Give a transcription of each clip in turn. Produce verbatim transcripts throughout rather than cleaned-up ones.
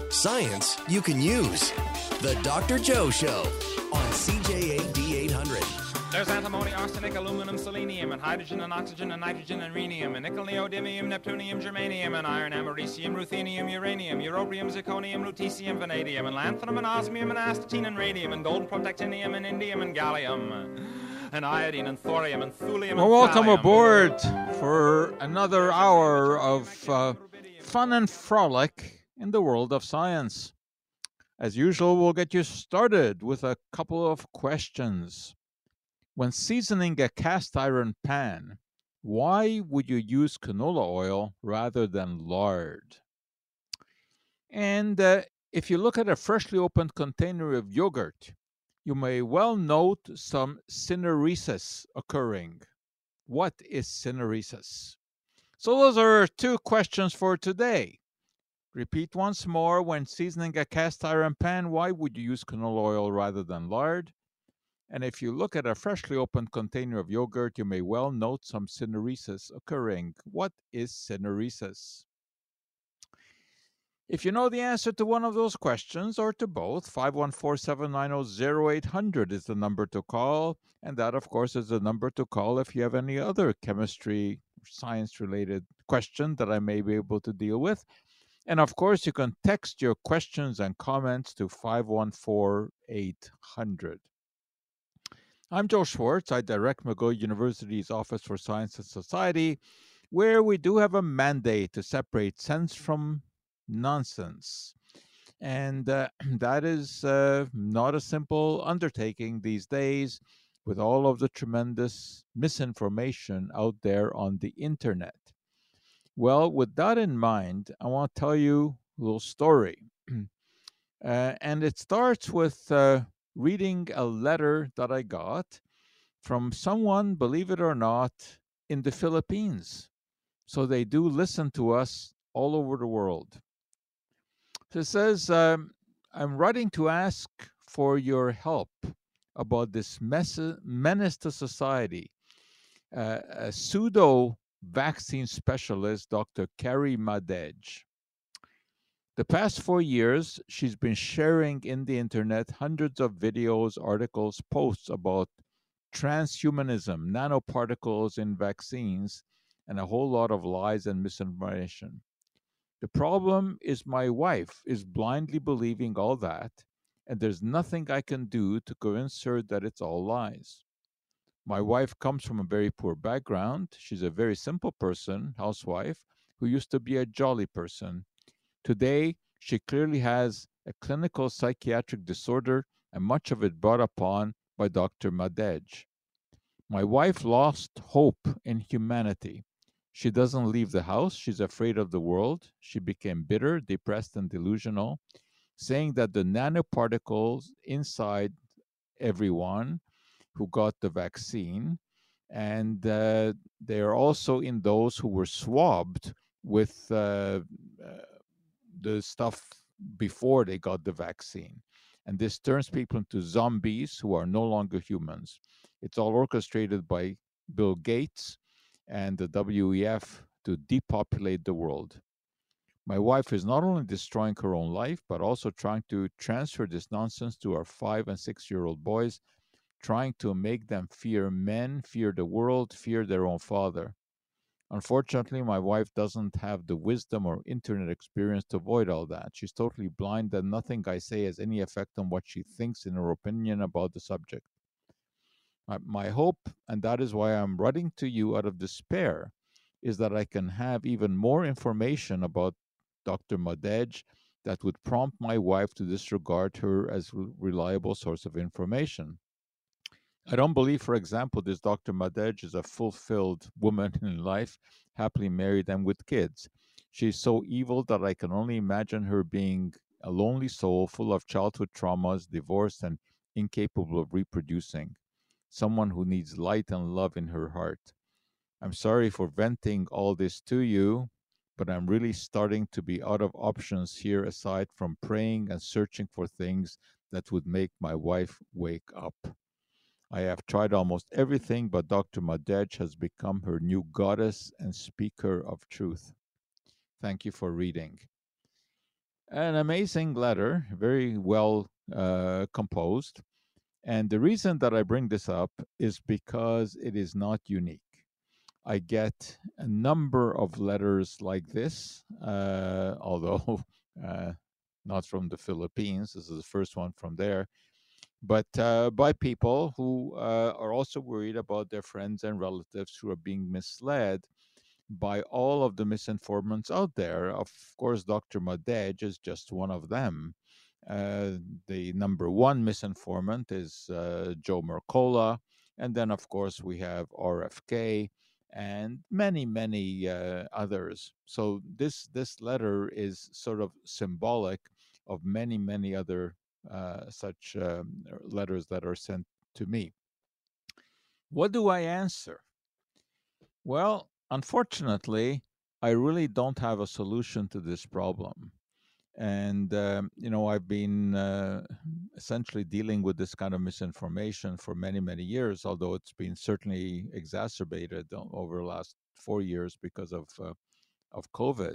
Science you can use. The Doctor Joe Show on C J A D eight hundred. There's antimony, arsenic, aluminum, selenium, and hydrogen, and oxygen, and nitrogen, and rhenium, and nickel, neodymium, neptunium, germanium, and iron, americium, ruthenium, uranium, europium, zirconium, lutetium, vanadium, and lanthanum, and osmium, and astatine, and radium, and gold, protactinium, and indium, and gallium, and iodine, and thorium, and thulium, well, and welcome thallium. aboard for another hour of uh, fun and frolic in the world of science. As usual, we'll get you started with a couple of questions. When seasoning a cast iron pan, why would you use canola oil rather than lard? And uh, if you look at a freshly opened container of yogurt, you may well note some syneresis occurring. What is syneresis? So those are two questions for today. Repeat once more, when seasoning a cast iron pan, why would you use canola oil rather than lard? And if you look at a freshly opened container of yogurt, you may well note some syneresis occurring. What is syneresis? If you know the answer to one of those questions, or to both, five one four, seven nine zero, zero eight hundred is the number to call. And that, of course, is the number to call if you have any other chemistry, science-related question that I may be able to deal with. And, of course, you can text your questions and comments to five one four, eight hundred. I'm Joe Schwartz. I direct McGill University's Office for Science and Society, where we do have a mandate to separate sense from nonsense. And uh, that is uh, not a simple undertaking these days with all of the tremendous misinformation out there on the internet. Well, with that in mind, I want to tell you a little story. uh, and it starts with uh, reading a letter that I got from someone, believe it or not, in the Philippines. So they do listen to us all over the world. So it says, um, I'm writing to ask for your help about this mess- menace to society. Uh, a pseudo-vaccine specialist, Doctor Carrie Madej. The past four years, she's been sharing in the internet hundreds of videos, articles, posts about transhumanism, nanoparticles in vaccines, and a whole lot of lies and misinformation. The problem is my wife is blindly believing all that, and there's nothing I can do to convince her that it's all lies. My wife comes from a very poor background. She's a very simple person, housewife, who used to be a jolly person. Today, she clearly has a clinical psychiatric disorder, and much of it brought upon by Doctor Madej. My wife lost hope in humanity. She doesn't leave the house. She's afraid of the world. She became bitter, depressed, and delusional, saying that the nanoparticles inside everyone who got the vaccine, and uh, they are also in those who were swabbed with uh, uh, the stuff before they got the vaccine. And this turns people into zombies who are no longer humans. It's all orchestrated by Bill Gates and the W E F to depopulate the world. My wife is not only destroying her own life, but also trying to transfer this nonsense to our five and six-year-old boys, trying to make them fear men, fear the world, fear their own father. Unfortunately, my wife doesn't have the wisdom or internet experience to avoid all that. She's totally blind, and nothing I say has any effect on what she thinks in her opinion about the subject. My, my hope, and that is why I'm writing to you out of despair, is that I can have even more information about Doctor Madej that would prompt my wife to disregard her as a reliable source of information. I don't believe, for example, this Doctor Madej is a fulfilled woman in life, happily married and with kids. She's so evil that I can only imagine her being a lonely soul full of childhood traumas, divorced, and incapable of reproducing. Someone who needs light and love in her heart. I'm sorry for venting all this to you, but I'm really starting to be out of options here aside from praying and searching for things that would make my wife wake up. I have tried almost everything, but Doctor Madej has become her new goddess and speaker of truth. Thank you for reading. An amazing letter, very well uh, composed. And the reason that I bring this up is because it is not unique. I get a number of letters like this, uh, although uh, not from the Philippines. This is the first one from there, but uh, by people who uh, are also worried about their friends and relatives who are being misled by all of the misinformants out there. Of course, Doctor Madej is just one of them. Uh, the number one misinformant is uh, Joe Mercola. And then, of course, we have R F K and many, many uh, others. So this this letter is sort of symbolic of many, many other uh, such um, letters that are sent to me. What do I answer? Well, unfortunately, I really don't have a solution to this problem. And, um, you know, I've been uh, essentially dealing with this kind of misinformation for many, many years, although it's been certainly exacerbated over the last four years because of, uh, of COVID.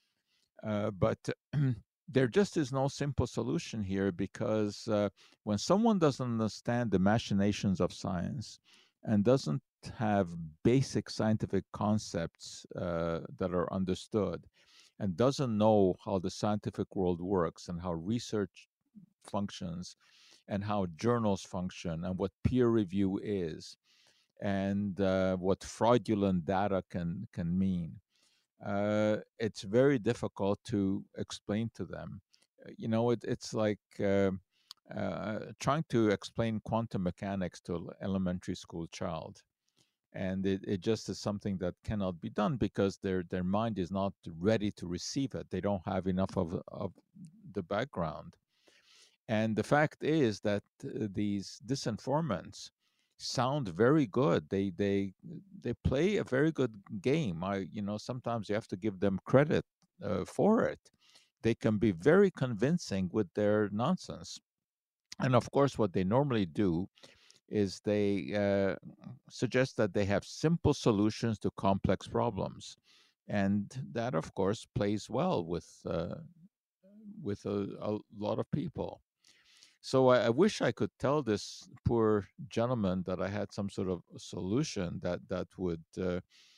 Uh, but there just is no simple solution here because uh, when someone doesn't understand the machinations of science and doesn't have basic scientific concepts uh, that are understood and doesn't know how the scientific world works and how research functions and how journals function and what peer review is and uh, what fraudulent data can can mean, uh, it's very difficult to explain to them. Uh, You know, it, it's like uh, uh, trying to explain quantum mechanics to an elementary school child. And it, it just is something that cannot be done because their, their mind is not ready to receive it. They don't have enough of, of the background. And the fact is that uh, these disinformants sound very good. They they they play a very good game. I you know sometimes you have to give them credit uh, for it. They can be very convincing with their nonsense. And of course, what they normally do is they uh, suggest that they have simple solutions to complex problems, and that of course plays well with uh, with a, a lot of people. So I, I wish I could tell this poor gentleman that I had some sort of solution that that would, uh,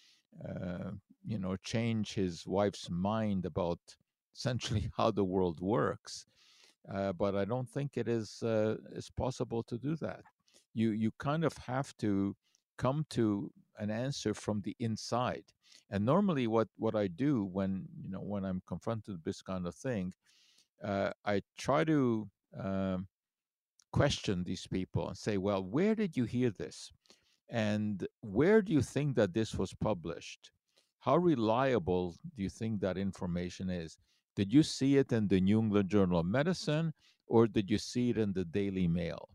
uh, you know, change his wife's mind about essentially how the world works. Uh, but I don't think it is uh, is possible to do that. You you kind of have to come to an answer from the inside. And normally, what what I do when you know when I'm confronted with this kind of thing, uh, I try to um, question these people and say, well, where did you hear this? And where do you think that this was published? How reliable do you think that information is? Did you see it in the New England Journal of Medicine or did you see it in the Daily Mail?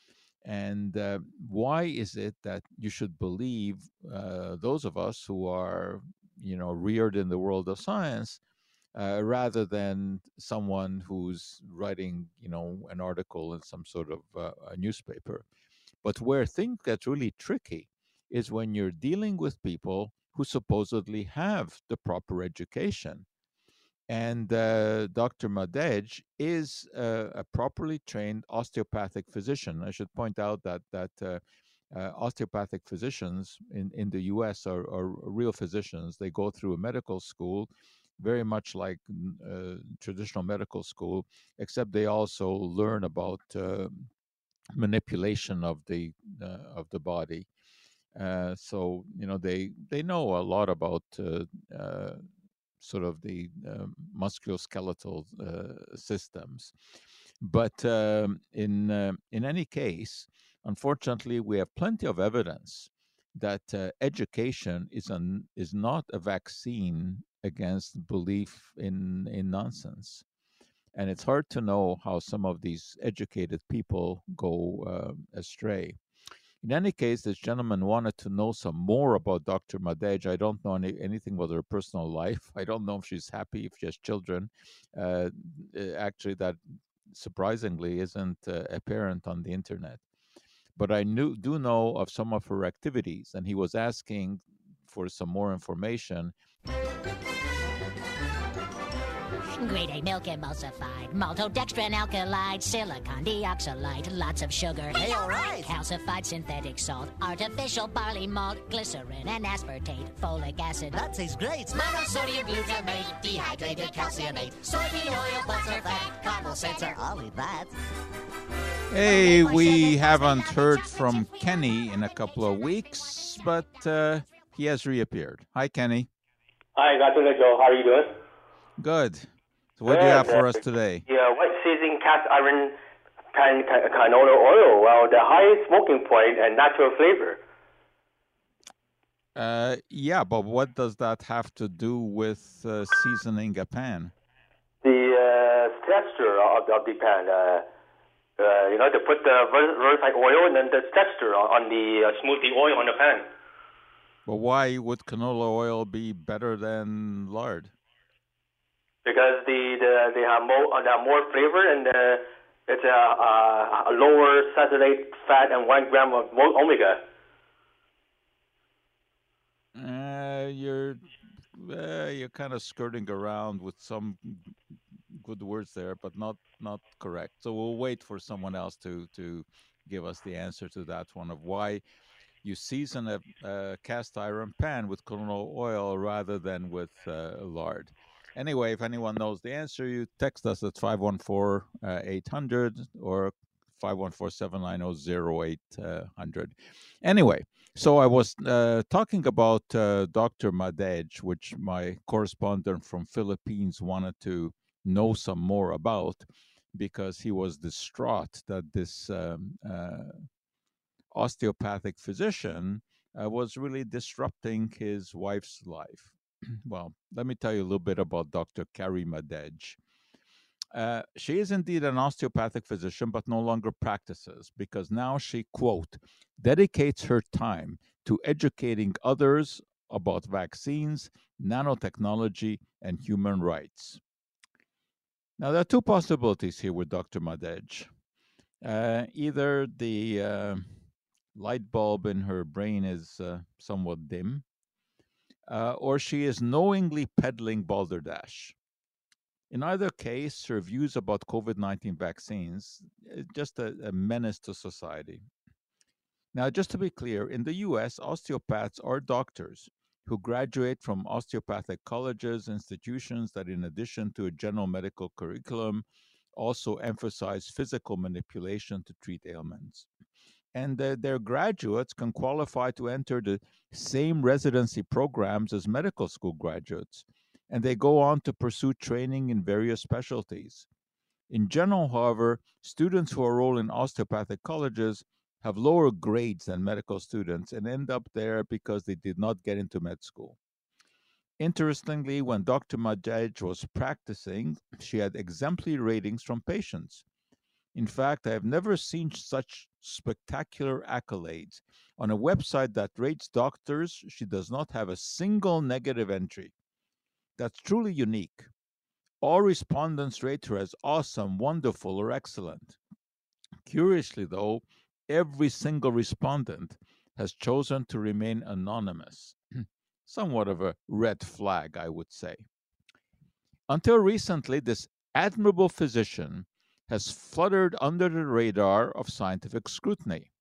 And uh, why is it that you should believe uh, those of us who are, you know, reared in the world of science uh, rather than someone who's writing, you know, an article in some sort of uh, a newspaper? But where things get really tricky is when you're dealing with people who supposedly have the proper education. And uh, Doctor Madej is uh, a properly trained osteopathic physician. I should point out that that uh, uh, osteopathic physicians in, in the U S are, are real physicians. They go through a medical school, very much like uh, traditional medical school, except they also learn about uh, manipulation of the uh, of the body. Uh, so you know they they know a lot about uh, uh, sort of the uh, musculoskeletal uh, systems. But um, in uh, in any case, unfortunately, we have plenty of evidence that uh, education is an is not a vaccine against belief in in nonsense. And it's hard to know how some of these educated people go uh, astray. In any case, this gentleman wanted to know some more about Doctor Madej. I don't know any, anything about her personal life. I don't know if she's happy, if she has children. Uh, uh, actually, that surprisingly isn't uh, apparent on the internet. But I knew, do know of some of her activities, and he was asking for some more information. Grade A milk emulsified, maltodextrin alkylide, silicon dioxide, lots of sugar. Hey, all right. Calcified synthetic salt, artificial barley malt, glycerin and aspartate, folic acid. That tastes great. Monosodium glutamate, dehydrated calciumate, soybean oil, butter fat, caramel sensor. I'll eat that. Hey, we haven't heard from Kenny in a couple of weeks, but uh, he has reappeared. Hi, Kenny. Hi, Doctor Joe. How are you doing? Good. So what do you have for us today? Yeah, white seasoning cast iron pan ca- canola oil. Well, the high smoking point and natural flavor. Uh, yeah, but what does that have to do with uh, seasoning a pan? The uh, texture of, of the pan. Uh, uh, you know, to put the verified oil and then the texture on, on the uh, smoothie oil on the pan. But why would canola oil be better than lard? Because the, the they have more they have more flavor and uh, it's a, a, a lower saturated fat and one gram of omega. Uh, you're uh, you're kind of skirting around with some good words there, but not not correct. So we'll wait for someone else to to give us the answer to that one of why you season a, a cast iron pan with canola oil rather than with uh, lard. Anyway, if anyone knows the answer, you text us at five one four, eight hundred or five one four, seven nine zero, zero eight hundred. Anyway, so I was uh, talking about uh, Doctor Madej, which my correspondent from Philippines wanted to know some more about because he was distraught that this um, uh, osteopathic physician uh, was really disrupting his wife's life. Well, let me tell you a little bit about Doctor Carrie Madej. Uh, she is indeed an osteopathic physician, but no longer practices because now she, quote, dedicates her time to educating others about vaccines, nanotechnology, and human rights. Now, there are two possibilities here with Doctor Madej. Uh, either the uh, light bulb in her brain is uh, somewhat dim, uh, or she is knowingly peddling balderdash. In either case, her views about COVID nineteen vaccines is just a, a menace to society. Now, just to be clear, in the U S, osteopaths are doctors who graduate from osteopathic colleges, institutions that, in addition to a general medical curriculum, also emphasize physical manipulation to treat ailments. And uh, their graduates can qualify to enter the same residency programs as medical school graduates, and they go on to pursue training in various specialties. In general, however, students who enroll in osteopathic colleges have lower grades than medical students and end up there because they did not get into med school. Interestingly, when Doctor Madej was practicing, she had exemplary ratings from patients. In fact, I have never seen such spectacular accolades. On a website that rates doctors, she does not have a single negative entry. That's truly unique. All respondents rate her as awesome, wonderful, or excellent. Curiously, though, every single respondent has chosen to remain anonymous. Somewhat of a red flag, I would say. Until recently, this admirable physician has fluttered under the radar of scientific scrutiny.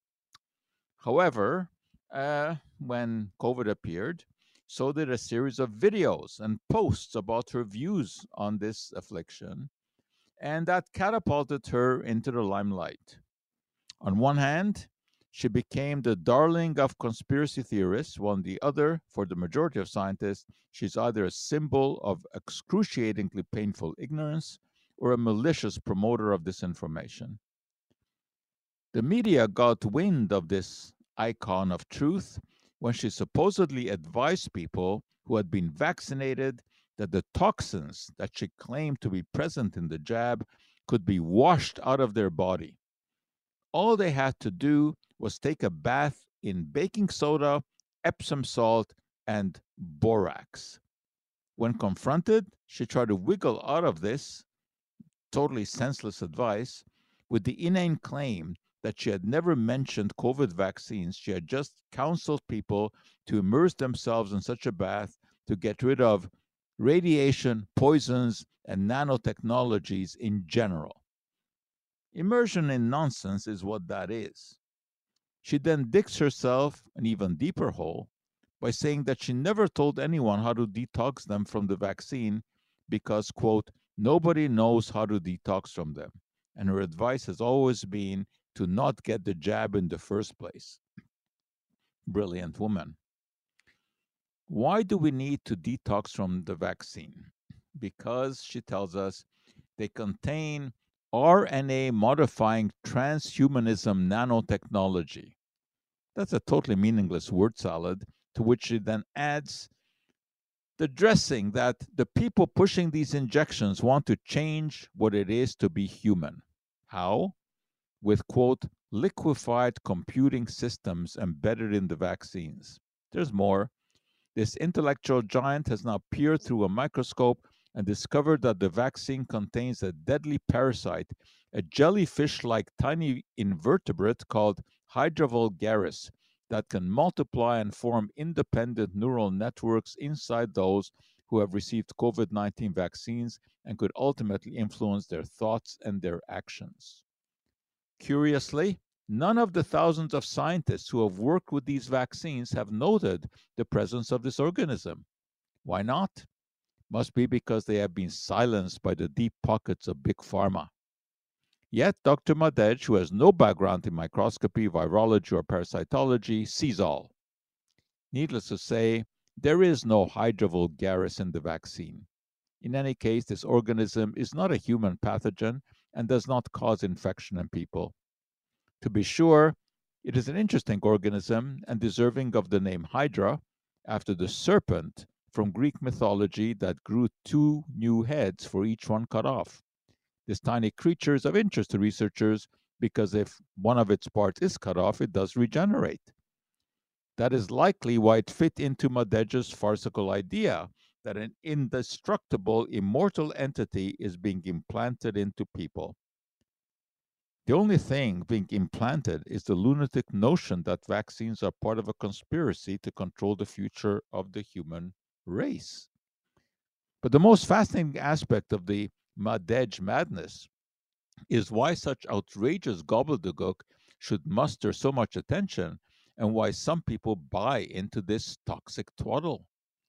However, uh, when COVID appeared, so did a series of videos and posts about her views on this affliction, and that catapulted her into the limelight. On one hand, she became the darling of conspiracy theorists, while on the other, for the majority of scientists, she's either a symbol of excruciatingly painful ignorance or a malicious promoter of disinformation. The media got wind of this icon of truth when she supposedly advised people who had been vaccinated that the toxins that she claimed to be present in the jab could be washed out of their body. All they had to do was take a bath in baking soda, Epsom salt, and borax. When confronted, she tried to wiggle out of this totally senseless advice with the inane claim that she had never mentioned COVID vaccines. She had just counseled people to immerse themselves in such a bath to get rid of radiation, poisons, and nanotechnologies in general. Immersion in nonsense is what that is. She then digs herself an even deeper hole by saying that she never told anyone how to detox them from the vaccine because, quote, nobody knows how to detox from them. And her advice has always been to not get the jab in the first place. Brilliant woman. Why do we need to detox from the vaccine? Because, she tells us, they contain R N A modifying transhumanism nanotechnology. That's a totally meaningless word salad, to which she then adds the dressing that the people pushing these injections want to change what it is to be human. How? With, quote, liquefied computing systems embedded in the vaccines. There's more. This intellectual giant has now peered through a microscope and discovered that the vaccine contains a deadly parasite, a jellyfish-like tiny invertebrate called Hydra vulgaris, that can multiply and form independent neural networks inside those who have received COVID nineteen vaccines and could ultimately influence their thoughts and their actions. Curiously, none of the thousands of scientists who have worked with these vaccines have noted the presence of this organism. Why not? Must be because they have been silenced by the deep pockets of Big Pharma. Yet Doctor Madej, who has no background in microscopy, virology, or parasitology, sees all. Needless to say, there is no Hydra vulgaris in the vaccine. In any case, this organism is not a human pathogen and does not cause infection in people. To be sure, it is an interesting organism and deserving of the name Hydra, after the serpent from Greek mythology that grew two new heads for each one cut off. This tiny creature is of interest to researchers because if one of its parts is cut off, it does regenerate. That is likely why it fit into Madej's farcical idea that an indestructible, immortal entity is being implanted into people. The only thing being implanted is the lunatic notion that vaccines are part of a conspiracy to control the future of the human race. But the most fascinating aspect of the Madej madness is why such outrageous gobbledygook should muster so much attention and why some people buy into this toxic twaddle.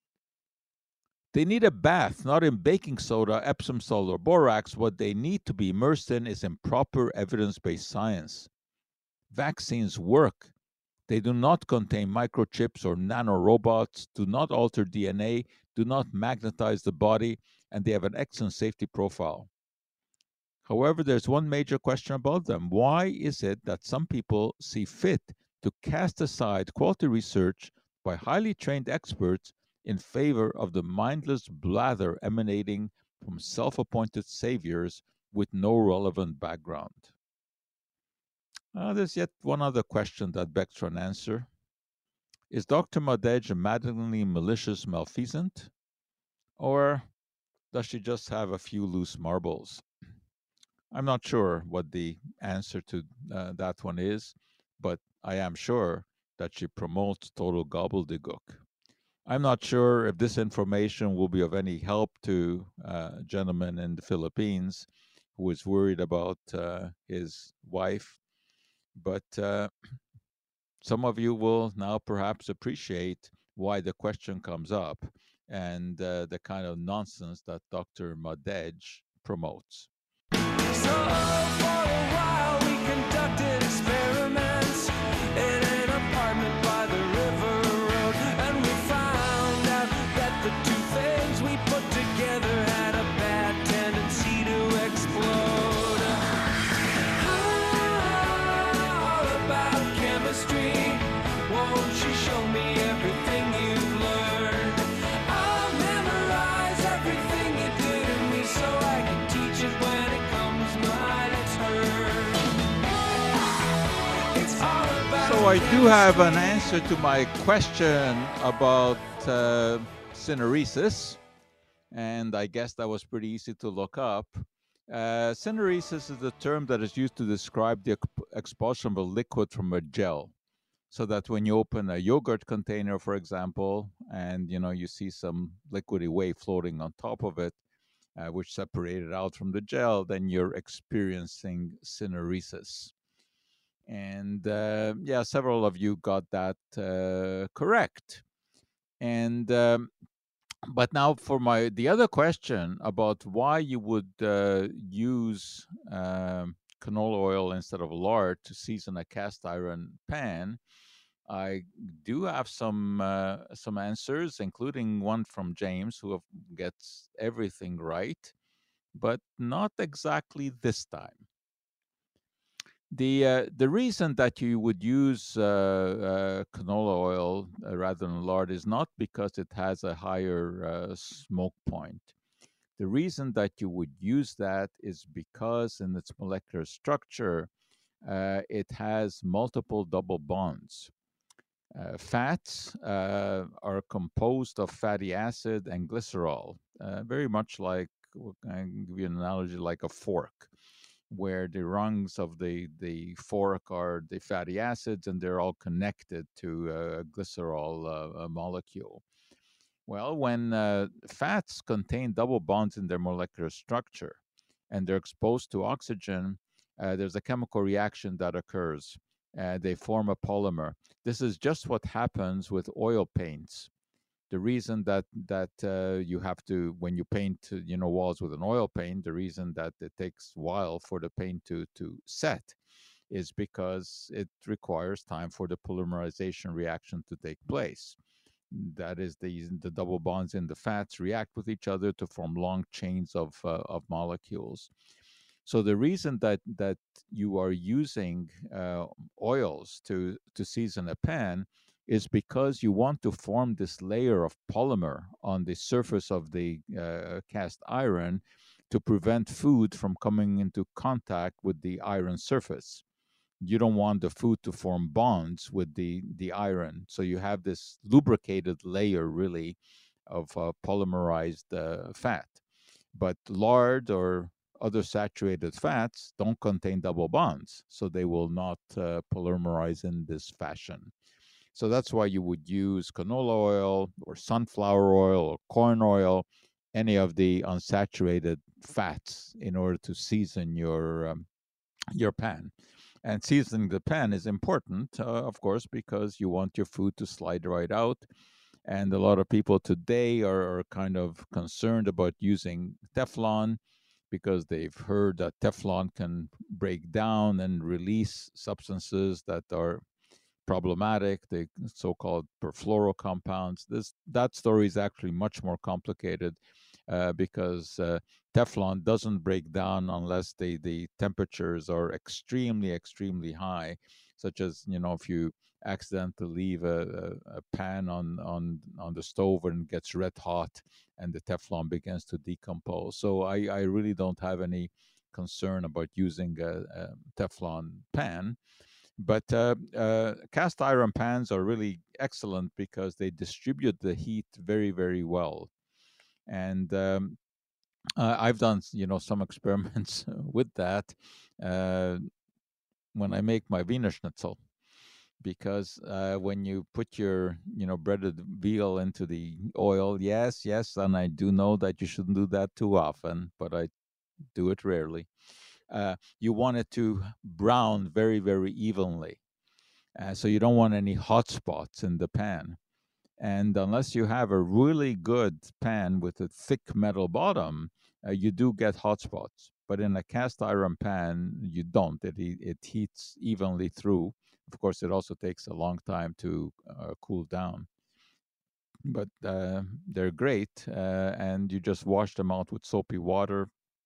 They need a bath, not in baking soda, Epsom salt, or borax. What they need to be immersed in is in proper evidence-based science. Vaccines work. They do not contain microchips or nanorobots, do not alter D N A, do not magnetize the body, and they have an excellent safety profile. However, there's one major question about them. Why is it that some people see fit to cast aside quality research by highly trained experts in favor of the mindless blather emanating from self-appointed saviors with no relevant background? Uh, there's yet one other question that begs for an answer. Is Doctor Madej a maddeningly malicious malfeasant? Or does she just have a few loose marbles? I'm not sure what the answer to uh, that one is, but I am sure that she promotes total gobbledygook. I'm not sure if this information will be of any help to uh, a gentleman in the Philippines who is worried about uh, his wife, but uh, some of you will now perhaps appreciate why the question comes up and uh, the kind of nonsense that Doctor Madej promotes. So for a while we conducted experiments in an apartment by the river road, and we found out that the two things we put together had a bad tendency to explode. All about chemistry, won't you show me everything you've learned? I'll memorize everything you do to me so I can teach it when it comes my turn. It's all about So I do have an answer to my question about uh, syneresis, and I guess that was pretty easy to look up. Uh, syneresis is the term that is used to describe the exp- expulsion of a liquid from a gel. so that when you open a yogurt container, for example, and you know you see some liquidy whey floating on top of it, uh, which separated out from the gel, then you're experiencing syneresis. And uh, yeah, several of you got that uh, correct. And um, but now for my the other question about why you would uh, use um, canola oil instead of lard to season a cast iron pan, I do have some uh, some answers, including one from James, who have, gets everything right, but not exactly this time. The uh, the reason that you would use uh, uh, canola oil uh, rather than lard is not because it has a higher uh, smoke point. The reason that you would use that is because in its molecular structure, uh, it has multiple double bonds. Uh, fats uh, are composed of fatty acid and glycerol, uh, very much like, I can give you an analogy like a fork, where the rungs of the, the fork are the fatty acids and they're all connected to a glycerol uh, a molecule. Well, when uh, fats contain double bonds in their molecular structure and they're exposed to oxygen, uh, there's a chemical reaction that occurs. Uh, they form a polymer. This is just what happens with oil paints. The reason that that uh, you have to, when you paint, you know, walls with an oil paint, the reason that it takes a while for the paint to to set is because it requires time for the polymerization reaction to take place. That is, the the double bonds in the fats react with each other to form long chains of uh, of molecules. So the reason that that you are using uh, oils to to season a pan is because you want to form this layer of polymer on the surface of the uh, cast iron to prevent food from coming into contact with the iron surface. You don't want the food to form bonds with the the iron, so you have this lubricated layer really of uh, polymerized uh, fat. But lard or other saturated fats don't contain double bonds, so they will not uh, polymerize in this fashion. So that's why you would use canola oil or sunflower oil or corn oil, any of the unsaturated fats, in order to season your um, your pan. And seasoning the pan is important, uh, of course, because you want your food to slide right out. And a lot of people today are, are kind of concerned about using Teflon because they've heard that Teflon can break down and release substances that are problematic, the so-called perfluorocompounds. This that story is actually much more complicated uh, because uh, Teflon doesn't break down unless the the temperatures are extremely extremely high, such as, you know, if you accidentally leave a, a, a pan on on on the stove and it gets red hot and the Teflon begins to decompose. So I I really don't have any concern about using a, a Teflon pan. But uh, uh, cast iron pans are really excellent because they distribute the heat very, very well. And um, uh, I've done, you know, some experiments with that uh, when I make my Wiener Schnitzel. Because uh, when you put your, you know, breaded veal into the oil, yes, yes, and I do know that you shouldn't do that too often, but I do it rarely. Uh, you want it to brown very, very evenly. Uh, so you don't want any hot spots in the pan. And unless you have a really good pan with a thick metal bottom, uh, you do get hot spots. But in a cast iron pan, you don't. It, it heats evenly through. Of course, it also takes a long time to uh, cool down. But uh, they're great, uh, and you just wash them out with soapy water.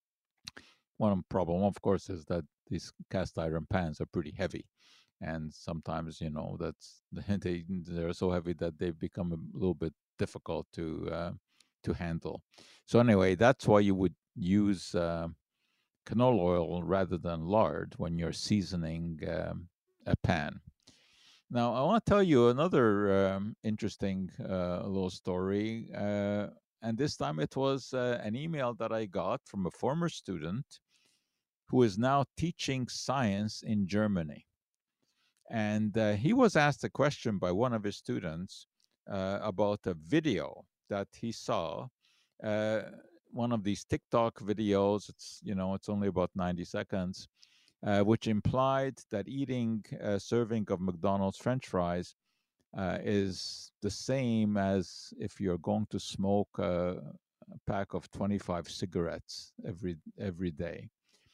One problem, of course, is that these cast iron pans are pretty heavy. And sometimes, you know, that's they they're so heavy that they've become a little bit difficult to uh, to handle. So anyway, that's why you would use uh, canola oil rather than lard when you're seasoning um, a pan. Now, I want to tell you another um, interesting uh, little story, uh, and this time it was uh, an email that I got from a former student who is now teaching science in Germany. And uh, he was asked a question by one of his students uh, about a video that he saw, uh, one of these TikTok videos. It's, you know, it's only about ninety seconds, uh, which implied that eating a serving of McDonald's French fries uh, is the same as if you're going to smoke a, a pack of twenty-five cigarettes every every day.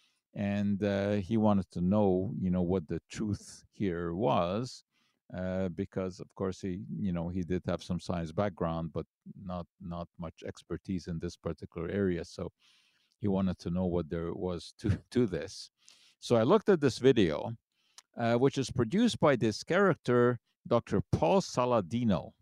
And uh, he wanted to know, you know, what the truth here was, uh, because of course he, you know, he did have some science background, but not not much expertise in this particular area. So he wanted to know what there was to to this. So I looked at this video, uh, which is produced by this character, Doctor Paul Saladino,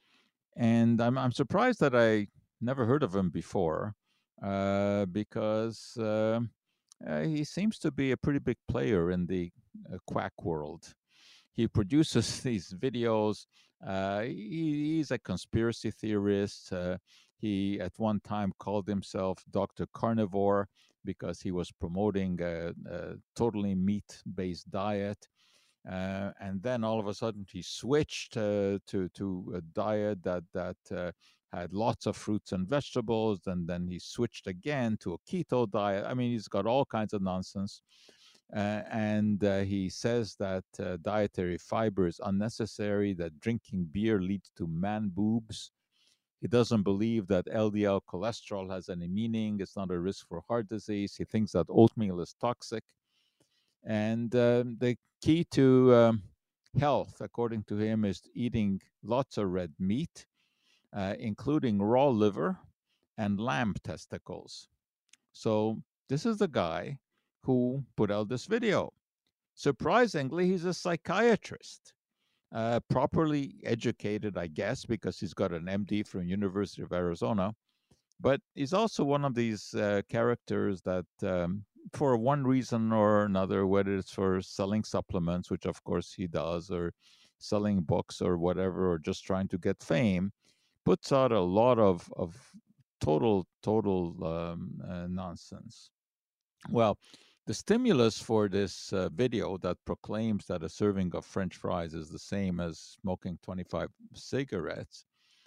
and I'm I'm surprised that I never heard of him before, uh, because. Uh, uh, he seems to be a pretty big player in the uh, quack world. He produces these videos. Uh, he, he's a conspiracy theorist. Uh, he, at one time, called himself Doctor Carnivore because he was promoting a, a totally meat-based diet. Uh, and then all of a sudden, he switched uh, to to a diet that that uh, had lots of fruits and vegetables, and then he switched again to a keto diet. I mean, he's got all kinds of nonsense. Uh, and uh, he says that uh, dietary fiber is unnecessary, that drinking beer leads to man boobs. He doesn't believe that L D L cholesterol has any meaning. It's not a risk for heart disease. He thinks that oatmeal is toxic. And um, the key to um, health, according to him, is eating lots of red meat, uh, including raw liver and lamb testicles. So this is the guy who put out this video. Surprisingly, he's a psychiatrist, uh, properly educated, I guess, because he's got an M D from University of Arizona. But he's also one of these uh, characters that, um, for one reason or another, whether it's for selling supplements, which of course he does, or selling books or whatever, or just trying to get fame, puts out a lot of, of total, total um, uh, nonsense. Well, the stimulus for this uh, video that proclaims that a serving of French fries is the same as smoking twenty-five cigarettes,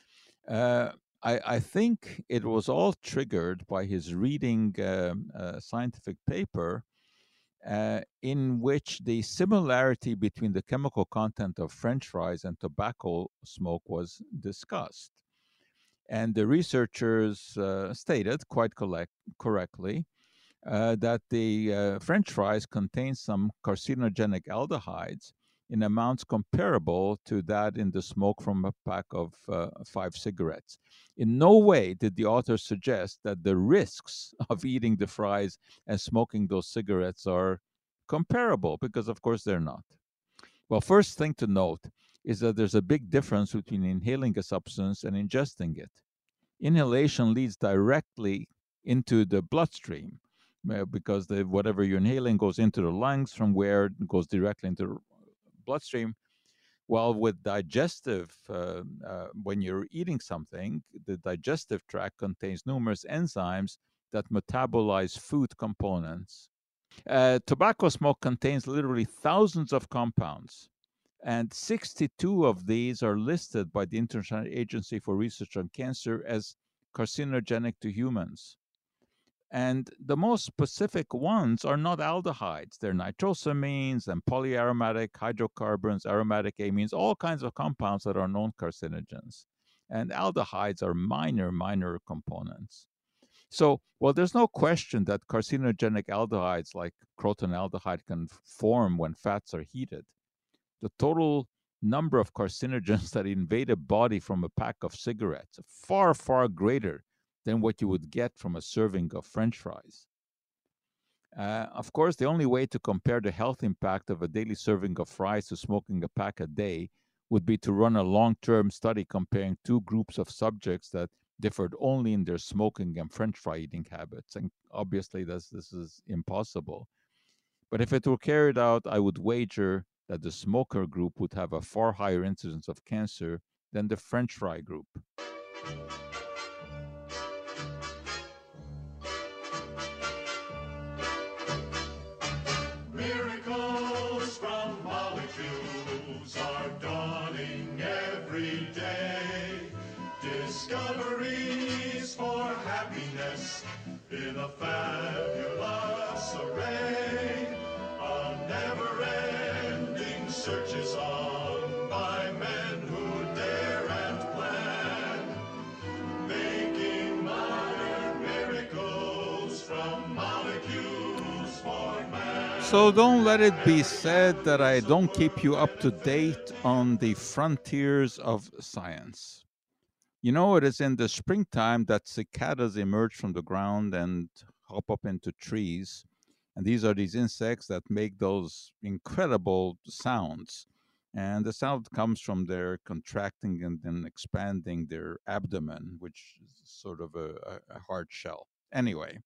uh, I, I think it was all triggered by his reading um, a scientific paper uh, in which the similarity between the chemical content of French fries and tobacco smoke was discussed. And the researchers uh, stated quite collect- correctly uh, that the uh, French fries contain some carcinogenic aldehydes in amounts comparable to that in the smoke from a pack of uh, five cigarettes. In no way did the authors suggest that the risks of eating the fries and smoking those cigarettes are comparable, because of course they're not. Well, first thing to note is that there's a big difference between inhaling a substance and ingesting it. Inhalation leads directly into the bloodstream uh, because the, whatever you're inhaling goes into the lungs, from where it goes directly into the bloodstream. While with digestive, uh, uh, when you're eating something, the digestive tract contains numerous enzymes that metabolize food components. Uh, tobacco smoke contains literally thousands of compounds, and sixty-two of these are listed by the International Agency for Research on Cancer as carcinogenic to humans. And the most specific ones are not aldehydes. They're nitrosamines and polyaromatic hydrocarbons, aromatic amines, all kinds of compounds that are known carcinogens. And aldehydes are minor, minor components. So, well, there's no question that carcinogenic aldehydes like crotonaldehyde can form when fats are heated. The total number of carcinogens that invade a body from a pack of cigarettes are far, far greater than what you would get from a serving of French fries. Uh, of course, the only way to compare the health impact of a daily serving of fries to smoking a pack a day would be to run a long-term study comparing two groups of subjects that differed only in their smoking and French fry eating habits. And obviously, this, this is impossible. But if it were carried out, I would wager that the smoker group would have a far higher incidence of cancer than the French fry group. Miracles from molecules. fabulous array. A never-ending search is on by men who dare and plan, making modern miracles from molecules for man. So don't let it be said that I don't keep you up to date on the frontiers of science. You know, it is in the springtime that cicadas emerge from the ground and hop up into trees. And these are these insects that make those incredible sounds. And the sound comes from their contracting and then expanding their abdomen, which is sort of a, a, a hard shell. Anyway,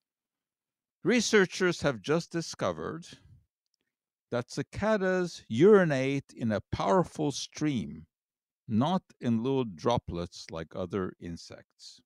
researchers have just discovered that cicadas urinate in a powerful stream, not in little droplets like other insects.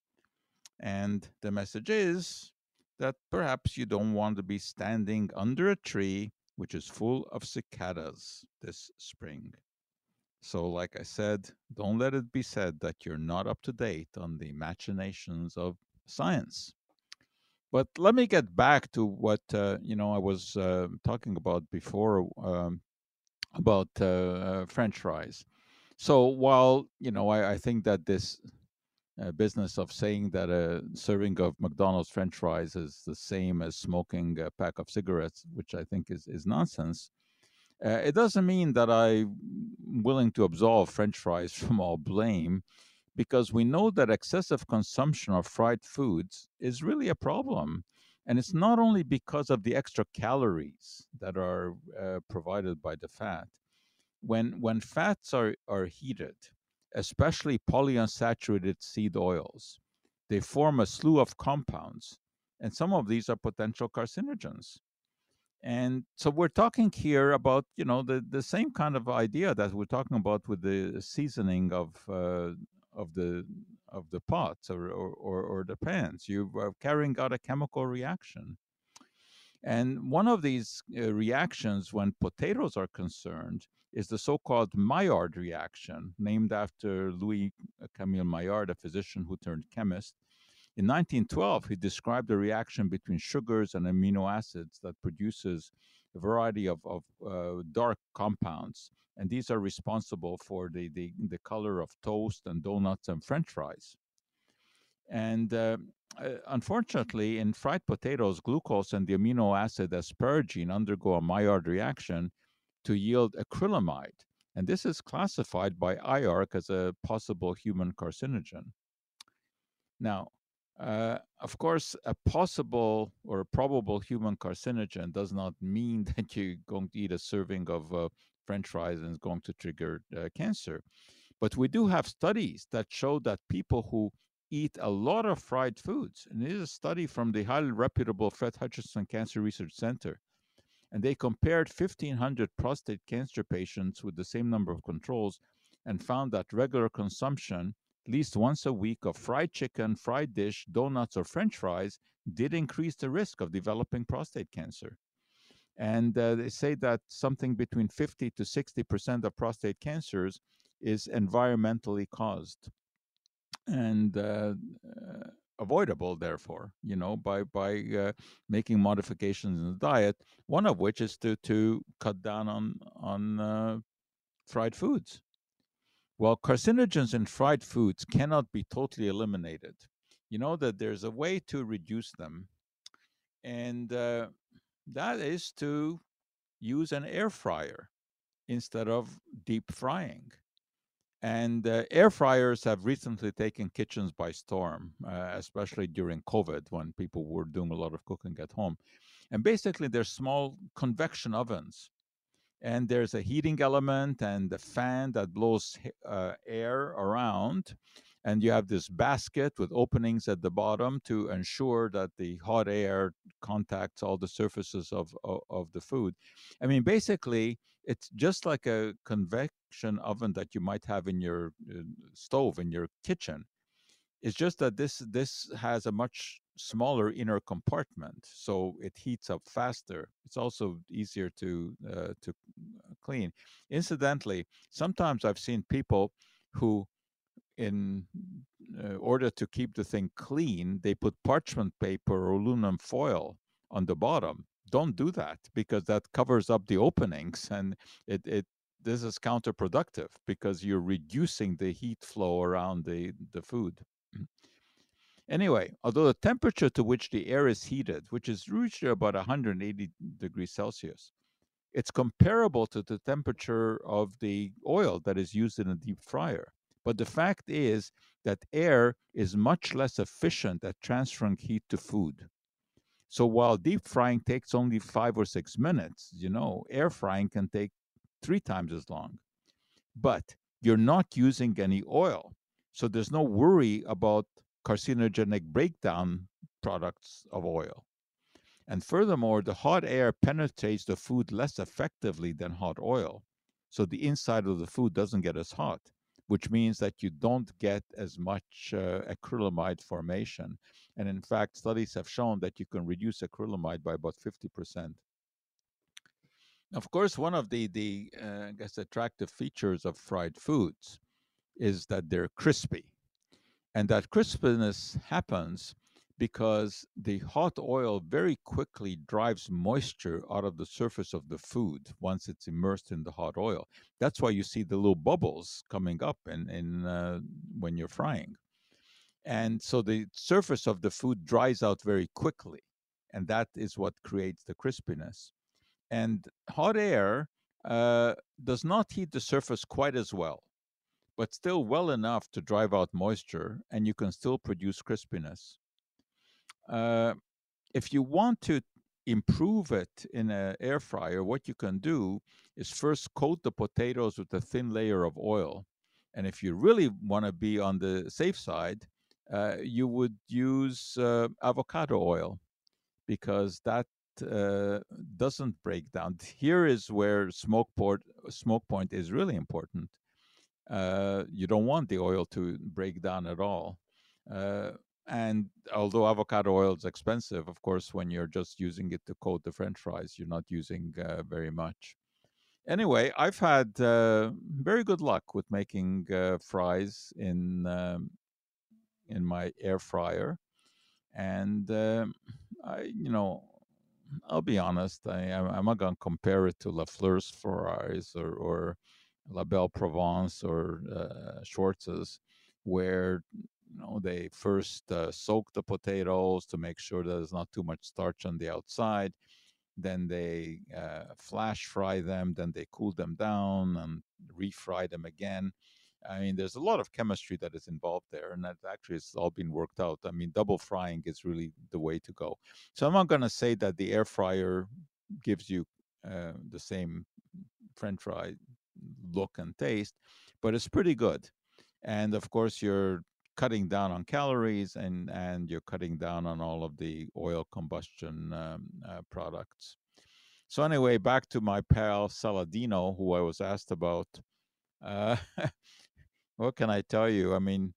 And the message is that perhaps you don't want to be standing under a tree which is full of cicadas this spring. So, like I said, don't let it be said that you're not up to date on the machinations of science. But let me get back to what uh, you know I was uh, talking about before um, about uh, uh, French fries. So while you know I, I think that this uh, business of saying that a serving of McDonald's French fries is the same as smoking a pack of cigarettes, which I think is is nonsense, uh, it doesn't mean that I'm willing to absolve French fries from all blame, because we know that excessive consumption of fried foods is really a problem. And it's not only because of the extra calories that are uh, provided by the fat. When, when fats are, are heated, especially polyunsaturated seed oils, they form a slew of compounds, and some of these are potential carcinogens. And so we're talking here about, you know, the, the same kind of idea that we're talking about with the seasoning of uh, of the of the pots or, or, or, or the pans. You are carrying out a chemical reaction. And one of these uh, reactions when potatoes are concerned is the so-called Maillard reaction, named after Louis Camille Maillard, a physician who turned chemist. In nineteen twelve, he described the reaction between sugars and amino acids that produces a variety of, of uh, dark compounds. And these are responsible for the, the, the color of toast and donuts and French fries. And uh, uh, unfortunately, in fried potatoes, glucose and the amino acid asparagine undergo a Maillard reaction to yield acrylamide. And this is classified by I A R C as a possible human carcinogen. Now, uh, of course, a possible or a probable human carcinogen does not mean that you're going to eat a serving of uh, French fries and it's going to trigger uh, cancer. But we do have studies that show that people who eat a lot of fried foods, and this is a study from the highly reputable Fred Hutchinson Cancer Research Center, and they compared fifteen hundred prostate cancer patients with the same number of controls and found that regular consumption, at least once a week, of fried chicken, fried dish, donuts, or French fries did increase the risk of developing prostate cancer. And uh, they say that something between fifty to sixty percent of prostate cancers is environmentally caused and uh, uh, avoidable, therefore, you know, by by uh, making modifications in the diet. One of which is to to cut down on on uh, fried foods. Well, carcinogens in fried foods cannot be totally eliminated. You know that there's a way to reduce them, and uh, that is to use an air fryer instead of deep frying. And uh, air fryers have recently taken kitchens by storm, uh, especially during COVID when people were doing a lot of cooking at home. And basically, they're small convection ovens. And there's a heating element and a fan that blows uh, air around. And you have this basket with openings at the bottom to ensure that the hot air contacts all the surfaces of, of, of the food. I mean, basically, it's just like a convection oven that you might have in your uh, stove in your kitchen. It's just that this this has a much smaller inner compartment, so it heats up faster. It's also easier to uh, to clean. Incidentally, sometimes I've seen people who in uh, order to keep the thing clean, they put parchment paper or aluminum foil on the bottom. Don't do that, because that covers up the openings, and it, it this is counterproductive because you're reducing the heat flow around the, the food. Anyway, although the temperature to which the air is heated, which is usually about one hundred eighty degrees Celsius, it's comparable to the temperature of the oil that is used in a deep fryer. But the fact is that air is much less efficient at transferring heat to food. So while deep frying takes only five or six minutes, you know, air frying can take three times as long. But you're not using any oil. So there's no worry about carcinogenic breakdown products of oil. And furthermore, the hot air penetrates the food less effectively than hot oil. So the inside of the food doesn't get as hot, which means that you don't get as much uh, acrylamide formation. And in fact, studies have shown that you can reduce acrylamide by about fifty percent. Of course, one of the, the uh, I guess, attractive features of fried foods is that they're crispy. And that crispiness happens because the hot oil very quickly drives moisture out of the surface of the food once it's immersed in the hot oil. That's why you see the little bubbles coming up in, in uh, when you're frying. And so the surface of the food dries out very quickly, and that is what creates the crispiness. And hot air uh, does not heat the surface quite as well, but still well enough to drive out moisture, and you can still produce crispiness. Uh, if you want to improve it in an air fryer, what you can do is first coat the potatoes with a thin layer of oil. And if you really want to be on the safe side, uh, you would use uh, avocado oil, because that uh, doesn't break down. Here is where smoke, port, smoke point is really important. Uh, you don't want the oil to break down at all. Uh, and although avocado oil is expensive, of course, when you're just using it to coat the French fries, you're not using uh, very much. Anyway, I've had uh, very good luck with making uh, fries in um, in my air fryer, and um, I, you know, I'll be honest, I, I'm I'm not going to compare it to Lafleur's fries or, or La Belle Provence or uh, Schwartz's, where you know they first uh, soak the potatoes to make sure that there's not too much starch on the outside. Then they uh, flash fry them, then they cool them down and refry them again. I mean, there's a lot of chemistry that is involved there, and that actually has all been worked out. I mean, double frying is really the way to go. So I'm not going to say that the air fryer gives you uh, the same French fry look and taste, but it's pretty good. And of course, you're cutting down on calories, and and you're cutting down on all of the oil combustion um, uh, products. So anyway, back to my pal Saladino, who I was asked about. Uh, what can I tell you? I mean,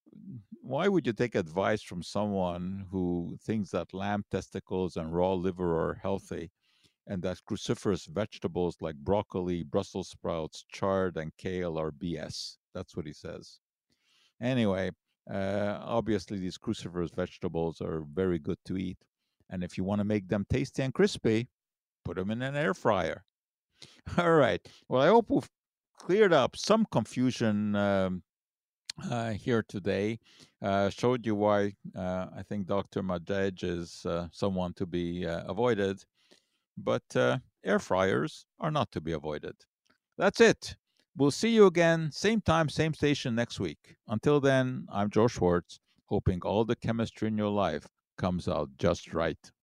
why would you take advice from someone who thinks that lamb testicles and raw liver are healthy, and that cruciferous vegetables like broccoli, Brussels sprouts, chard, and kale are B S? That's what he says. Anyway, uh, obviously these cruciferous vegetables are very good to eat. And if you want to make them tasty and crispy, put them in an air fryer. All right. Well, I hope we've cleared up some confusion um, uh, here today. Uh, showed you why uh, I think Doctor Majed is uh, someone to be uh, avoided. But uh, air fryers are not to be avoided. That's it. We'll see you again, same time, same station next week. Until then, I'm Joe Schwartz, hoping all the chemistry in your life comes out just right.